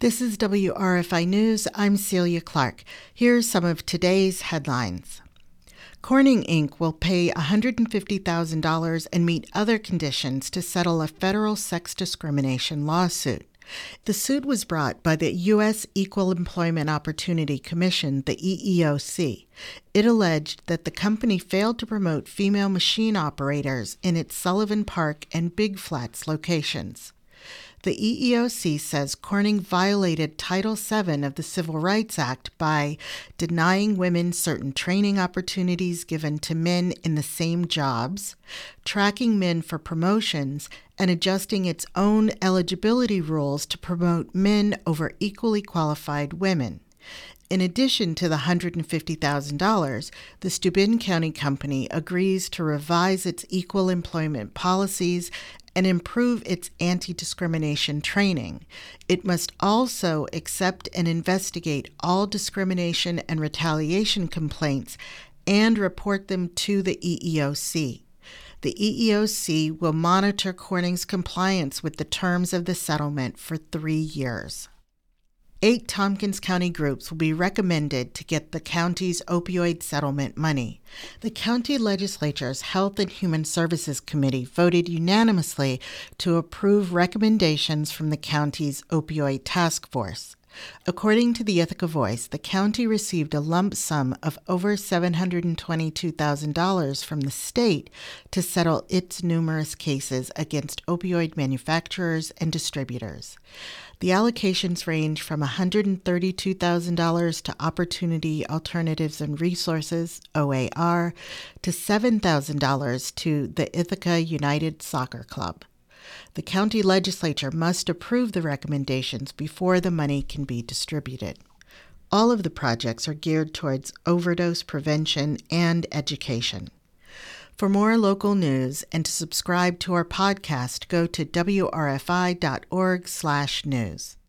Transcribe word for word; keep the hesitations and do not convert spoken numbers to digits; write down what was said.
This is W R F I News. I'm Celia Clark. Here's some of today's headlines. Corning Incorporated will pay one hundred fifty thousand dollars and meet other conditions to settle a federal sex discrimination lawsuit. The suit was brought by the U S Equal Employment Opportunity Commission, the E E O C. It alleged that the company failed to promote female machine operators in its Sullivan Park and Big Flats locations. The E E O C says Corning violated Title seven of the Civil Rights Act by denying women certain training opportunities given to men in the same jobs, tracking men for promotions, and adjusting its own eligibility rules to promote men over equally qualified women. In addition to the one hundred fifty thousand dollars, the Steuben County Company agrees to revise its equal employment policies and improve its anti-discrimination training. It must also accept and investigate all discrimination and retaliation complaints and report them to the E E O C. The E E O C will monitor Corning's compliance with the terms of the settlement for three years. Eight Tompkins County groups will be recommended to get the county's opioid settlement money. The county legislature's Health and Human Services Committee voted unanimously to approve recommendations from the county's opioid task force. According to the Ithaca Voice, the county received a lump sum of over seven hundred twenty-two thousand dollars from the state to settle its numerous cases against opioid manufacturers and distributors. The allocations range from one hundred thirty-two thousand dollars to Opportunity Alternatives and Resources, O A R, to seven thousand dollars to the Ithaca United Soccer Club. The county legislature must approve the recommendations before the money can be distributed. All of the projects are geared towards overdose prevention and education. For more local news and to subscribe to our podcast, go to W R F I dot org slash news.